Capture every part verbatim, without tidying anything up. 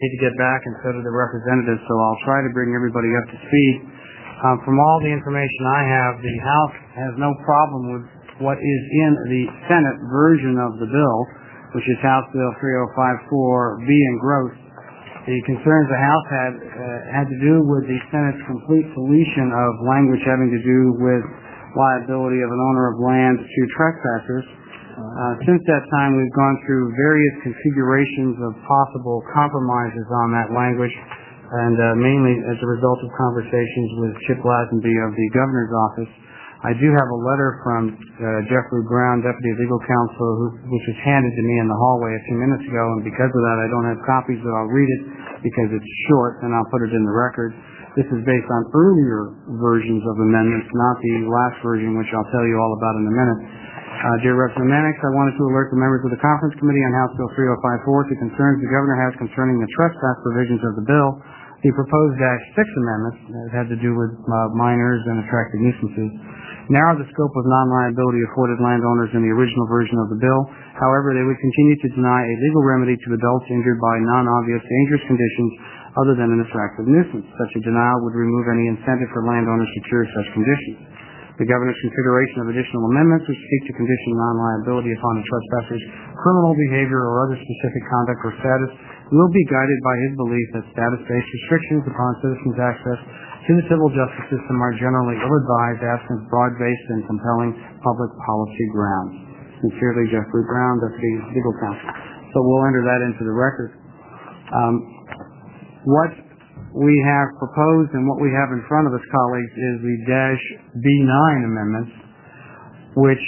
need to get back, and so do the representatives, so I'll try to bring everybody up to speed. Um, from all the information I have, the House has no problem with what is in the Senate version of the bill, which is House Bill three oh five four B engrossed. The concerns the House had uh, had to do with the Senate's complete deletion of language having to do with liability of an owner of land to trespassers. Uh, since that time, we've gone through various configurations of possible compromises on that language, and uh, mainly as a result of conversations with Chip Lazenby of the Governor's Office. I do have a letter from uh, Jeffrey Brown, Deputy Legal Counsel, who, which was handed to me in the hallway a few minutes ago, and because of that I don't have copies, but I'll read it because it's short, and I'll put it in the record. This is based on earlier versions of amendments, not the last version, which I'll tell you all about in a minute. Uh, dear Representative Mannix, I wanted to alert the members of the Conference Committee on House Bill three oh five four to concerns the Governor has concerning the trespass provisions of the bill. The proposed Dash six amendments that had to do with uh, minors and attractive nuisances narrow the scope of non-liability afforded landowners in the original version of the bill. However, they would continue to deny a legal remedy to adults injured by non-obvious dangerous conditions other than an attractive nuisance. Such a denial would remove any incentive for landowners to cure such conditions. The Governor's consideration of additional amendments which seek to condition non-liability upon a trespasser's criminal behavior or other specific conduct or status will be guided by his belief that status-based restrictions upon citizens' access to the civil justice system are generally ill-advised absent broad-based and compelling public policy grounds. Sincerely, Jeffrey Brown, Deputy Legal Counsel. So we'll enter that into the record. Um, what we have proposed and what we have in front of us, colleagues, is the Dash B nine amendments, which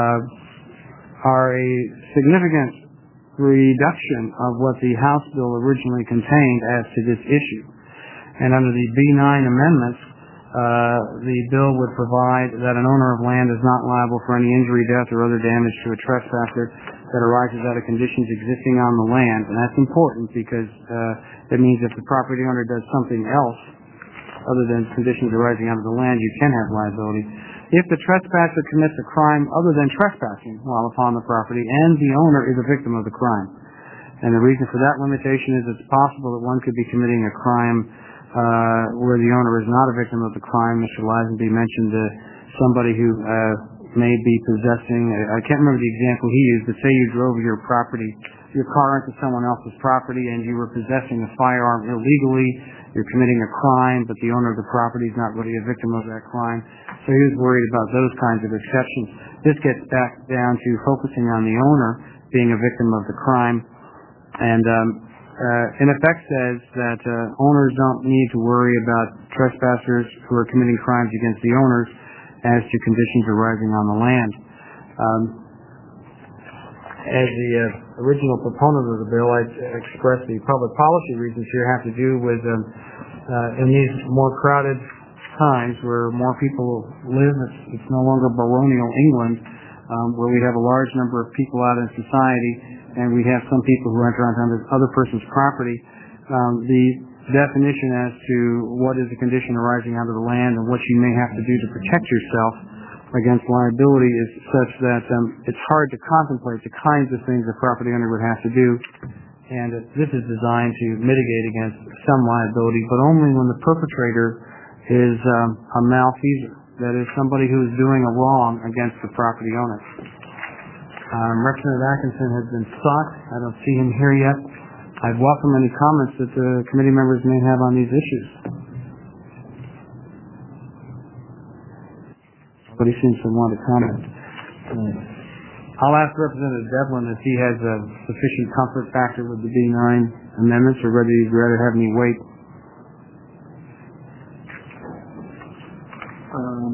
uh, are a significant reduction of what the House bill originally contained as to this issue. And under the B nine amendments, uh, the bill would provide that an owner of land is not liable for any injury, death, or other damage to a trespasser that arises out of conditions existing on the land. And that's important because uh, that means if the property owner does something else other than conditions arising out of the land, you can have liability. If the trespasser commits a crime other than trespassing while upon the property and the owner is a victim of the crime. And the reason for that limitation is it's possible that one could be committing a crime uh, where the owner is not a victim of the crime. Mister Lazenby mentioned uh, somebody who uh, may be possessing, I can't remember the example he used, but say you drove your property, your car into someone else's property and you were possessing a firearm illegally, you're committing a crime, but the owner of the property is not really a victim of that crime. So he was worried about those kinds of exceptions. This gets back down to focusing on the owner being a victim of the crime, and um, uh, in effect says that uh, owners don't need to worry about trespassers who are committing crimes against the owners as to conditions arising on the land. Um, as the uh, original proponent of the bill, I expressed the public policy reasons here have to do with um, uh, in these more crowded times where more people live, it's, it's no longer baronial England, um, where we have a large number of people out in society, and we have some people who enter onto other person's property. Um, the definition as to what is a condition arising out of the land and what you may have to do to protect yourself against liability is such that um, it's hard to contemplate the kinds of things a property owner would have to do, and uh, this is designed to mitigate against some liability, but only when the perpetrator is um, a malfeasor, that is somebody who is doing a wrong against the property owner. Um, Representative Atkinson has been sought. I don't see him here yet. I'd welcome any comments that the committee members may have on these issues. Nobody seems to want to comment. I'll ask Representative Devlin if he has a sufficient comfort factor with the B nine amendments, or whether he'd rather have me wait. Um,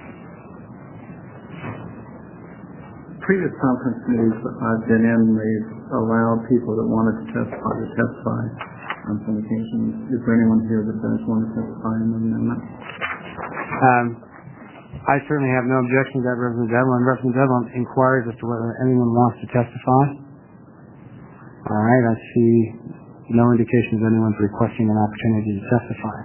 previous conference meetings I've been in, they've allowed people that wanted to testify to testify on some occasions. Is there anyone here that does want to testify in the amendment? Um, I certainly have no objection to that, Representative Devlin. Representative Devlin inquires as to whether anyone wants to testify. All right, I see no indications of anyone's requesting an opportunity to testify.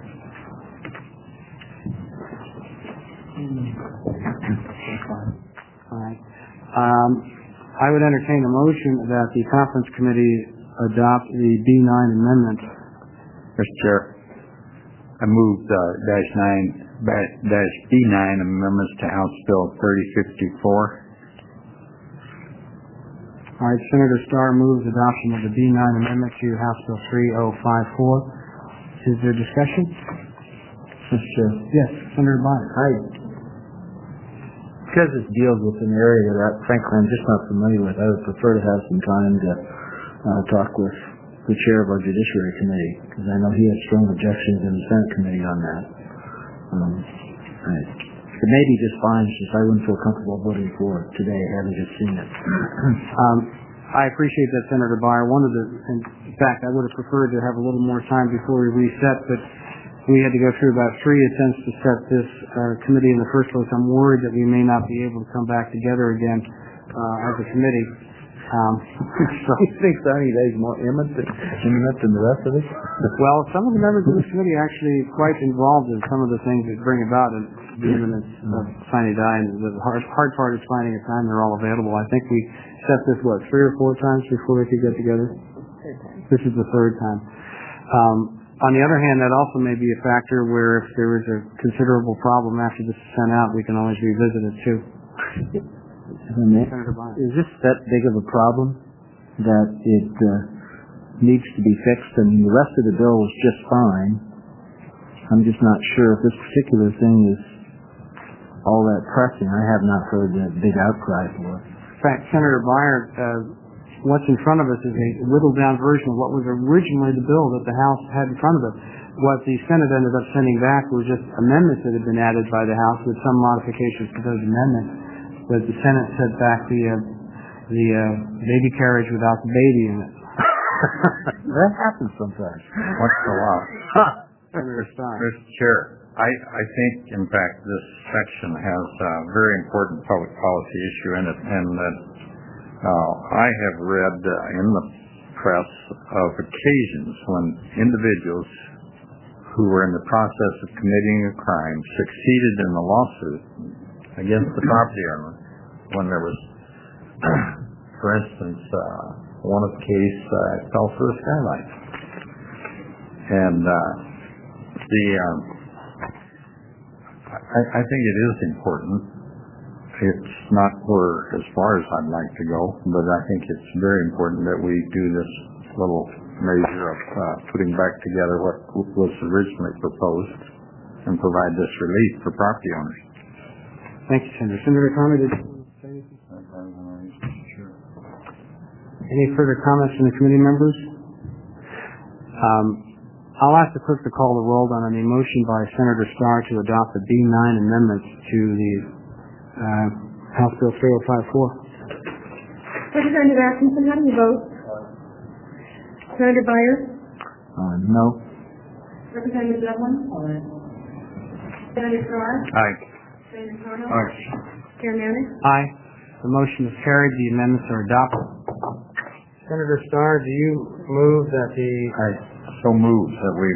All right. Um, I would entertain a motion that the conference committee adopt the B nine amendment Mister Chair, I moved uh, dash nine, dash B nine amendments to House Bill thirty fifty-four. All right, Senator Starr moves adoption of the B nine amendment to House Bill thirty fifty-four. Is there discussion? Mister Chair. Yes, Senator Byer. I, because it deals with an area that, frankly, I'm just not familiar with, I would prefer to have some time to uh, talk with the chair of our Judiciary Committee, because I know he has strong objections in the Senate Committee on that. Um, I, it may be just fine, it's just I wouldn't feel comfortable voting for it today, having just seen it. um, I appreciate that, Senator Byer. One of the, in fact, I would have preferred to have a little more time before we reset, but we had to go through about three attempts to set this uh, committee in the first place. I'm worried that we may not be able to come back together again uh, as a committee. Um, so you think ninety days more imminent than, imminent than the rest of us? Well, some of the members of this committee are actually quite involved in some of the things that bring about the imminence of sine die, and the hard, hard part is finding a time they're all available. I think we set this, what, three or four times before we could get together? Third time. This is the third time. Um, on the other hand, that also may be a factor where if there is a considerable problem after this is sent out, we can always revisit it too. Senator Byer. Is this that big of a problem that it uh, needs to be fixed? I mean, the rest of the bill was just fine. I'm just not sure if this particular thing is all that pressing. I have not heard that big outcry for it. In fact, Senator Byer, uh, what's in front of us is a whittled down version of what was originally the bill that the House had in front of it. What the Senate ended up sending back was just amendments that had been added by the House with some modifications to those amendments. But the Senate sent back the uh, the uh, baby carriage without the baby in it. That happens sometimes. Once in a while. Senator Starr. Mister Chair, I, I think, in fact, this section has a very important public policy issue in it, and that uh, I have read uh, in the press of occasions when individuals who were in the process of committing a crime succeeded in the lawsuit against the property owner when there was, for instance, uh, one of the case uh, fell through a skylight. And uh, the um, I, I think it is important. It's not where as far as I'd like to go, but I think it's very important that we do this little measure of uh, putting back together what was originally proposed and provide this relief for property owners. Thank you, Senator. Senator Connor, did you say anything? Sure. Any further comments from the committee members? Um, I'll ask the clerk to call the roll on a motion by Senator Starr to adopt the B nine amendments to the uh, House Bill thirty fifty-four. Representative Atkinson, how do you vote? Senator Byer? Uh, no. Representative Devlin? Senator Starr? Aye. Senator Carnell? Aye. Chair Manning? Aye. The motion is carried. The amendments are adopted. Senator Starr, do you move that the... I so move that we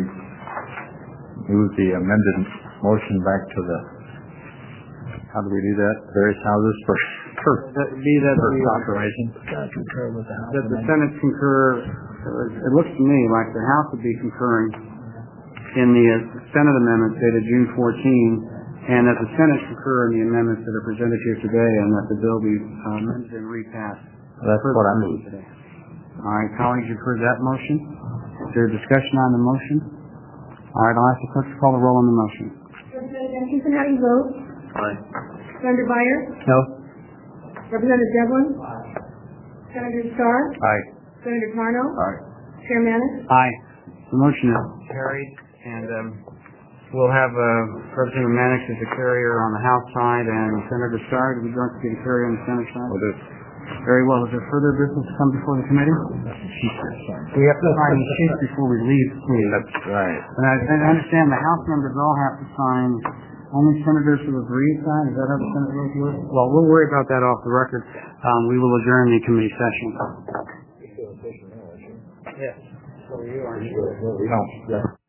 move the amended motion back to the, how do we do that? Various houses for, for, That be that for the, confirmation? Concur with the House. that the Senate concur, it looks to me like the House would be concurring in the uh, Senate amendments dated June fourteenth, and that the Senate concur in the amendments that are presented here today, and that the bill be uh, amended and repassed. That's what I move. Today. All right, colleagues, you've heard that motion. Is there discussion on the motion? All right, I'll ask the clerk to call the roll on the motion. Representative Atkinson, how do you vote? Aye. Senator Byer? No. Representative Devlin? Senator Starr? Aye. Senator Carnell? Aye. Chair Manning? Aye. The motion is carried, and um, we'll have uh, Representative Mannix as the carrier on the House side, and Senator Starr, would you like to be the carrier on the Senate side? Will do. Very well. Is there further business to come before the committee? We have to sign the sheets before we leave, please. That's right. And I, and I understand the House members all have to sign, only senators who agree sign. Is that how the Senate rules work? Well, we'll worry about that off the record. Um, we will adjourn the committee session. Yes. So are you, aren't you? No.